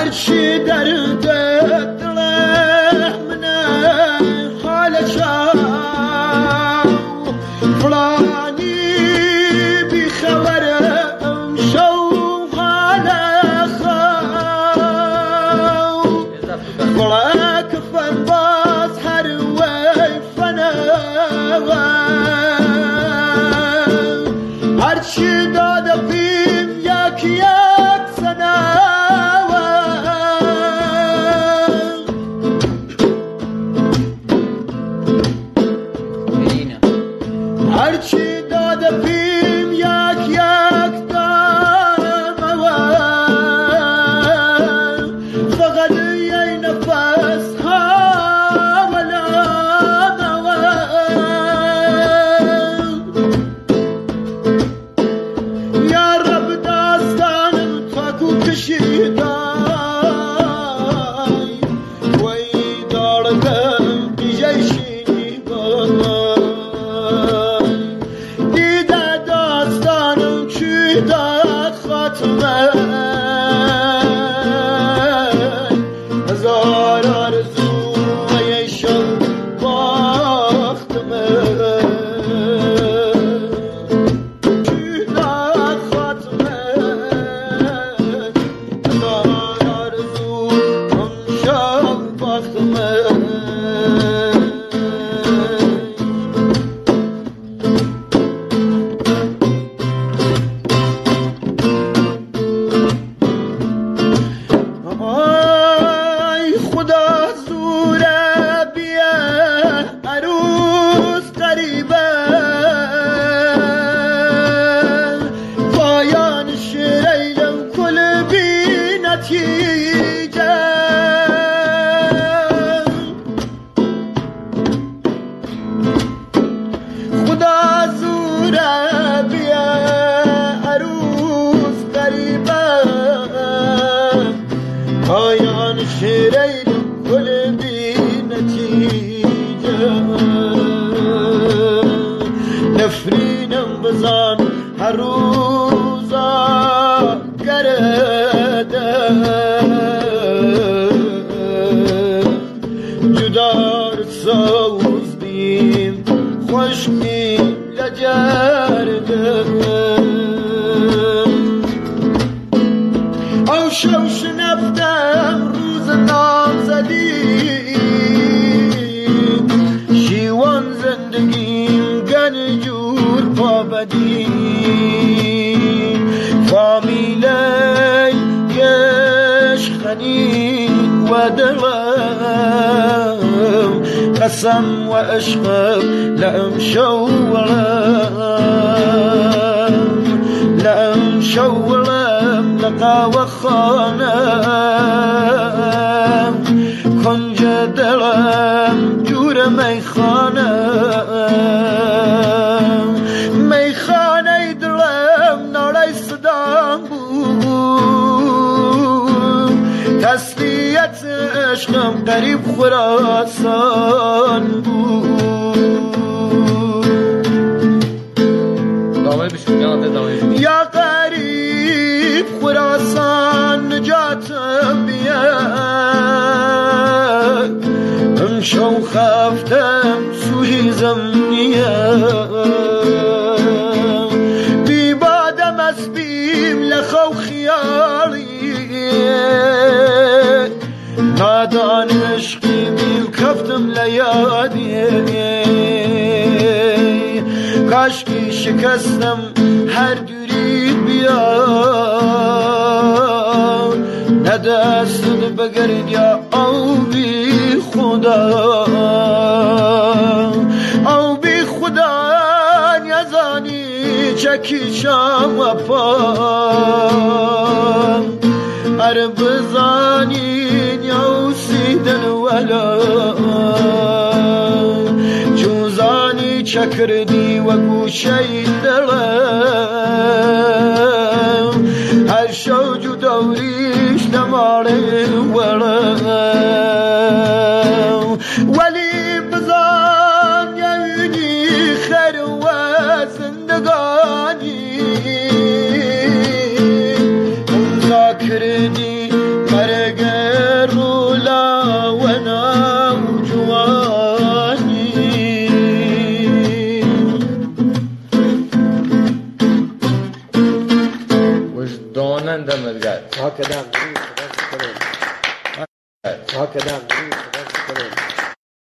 هرچی در دل منه حال شو فلانی بی خبرم شو حال خو فلک فن باز هر وی فنه هرچی داده بیم یک سنه هرچی داده بیم یک دامه فقط یه نفس یا رب داستانم تاکو کشیدای وی دارگم بیجیشینی بای دیده داستانم چی داد خاتمه هزار آرزو و یه شب باختمه پایان شیرین گل بی نتیجه نفرینم بزن هر روزا گرده جدار سوز بیم خوشگیم لجرده او شوش نفتم روز نامزدی شیوان زندگیم گنجور پابدی فامیلی گشخنین و دلم قسم و عشقم لأم شولم لقا وخانم کنج دلم جور میخانه دلم ناله صدام بود تسلیت عشقم قریب خراسان بود یا قریب خراسان نجاتم بیاد امشو خفتم سوی زمنیه بی بادم اسبیم لخو خیالی نادان عشقی بیم کفتم لیادیه کاشکی شکستم هر دوری بیاد ندستد بگرد یا او بی خدا نیازانی چکیشم و پام هر بزانی نیوسیدن ولا جوزانی چکردی و گوشه دلم هر شو جو دوریش دماره ولم ولی بزان یعنی خیر و زندگانی امضا کردی مرگ هكذا